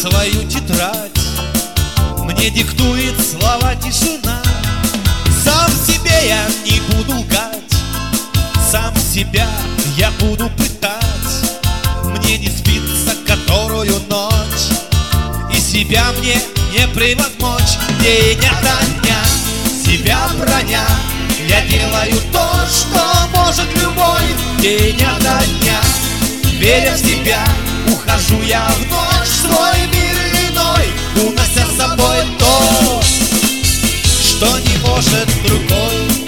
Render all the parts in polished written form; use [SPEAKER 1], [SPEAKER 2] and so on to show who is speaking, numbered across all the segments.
[SPEAKER 1] свою тетрадь, мне диктует слова тишина. Сам себе я не буду лгать, сам себя я буду пытать. Мне не спится которую ночь, и себя мне не превозмочь. День ото дня себя броня, я делаю то, что может любой. День ото дня, веря в себя, ухожу я в ночь, в свой мир иной, унося с собой то, что не может другой.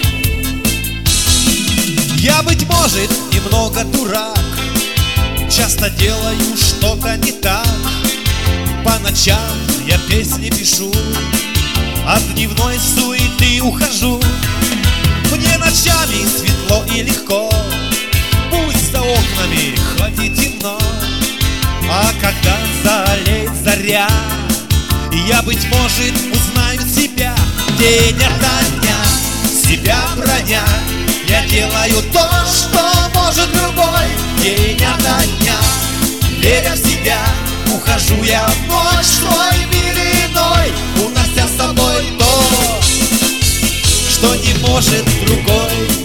[SPEAKER 1] Я, быть может, немного дурак, часто делаю что-то не так. По ночам я песни пишу, от дневной суеты ухожу. Мне ночами светло и легко, пусть за окнами хоть и темно. А когда залеет заря, я, быть может, узнаю себя. День ото дня себя броня, я делаю то, что может любой. День ото дня, веря в себя, ухожу я в ночь, в свой мир иной, унося с собой то, что не может другой.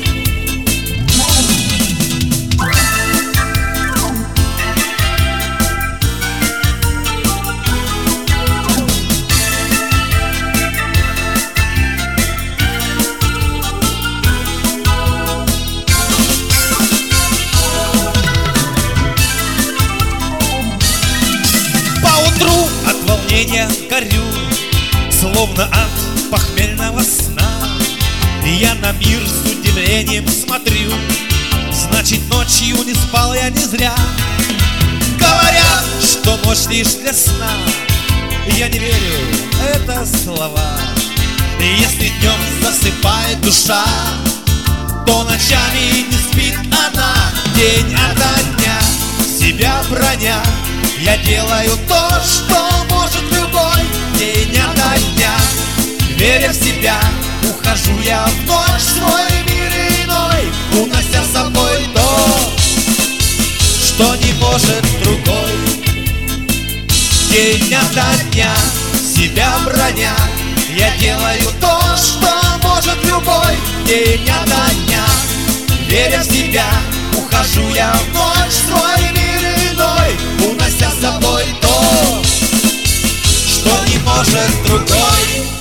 [SPEAKER 1] От волнения горю, словно от похмельного сна. Я на мир с удивлением смотрю, значит, ночью не спал я не зря. Говорят, что ночь лишь для сна, я не верю, это слова. Если днем засыпает душа, то ночами не спит она. День ото дня себя броня, я делаю то, что может любой. День ото дня, веря в себя, ухожу я в ночь, в свой мир иной, унося с собой то, что не может другой. День ото дня себя броня, я делаю то, что может любой. День ото дня, веря в себя, ухожу я в ночь, в свой мир иной, унося с собой то, что не может другой.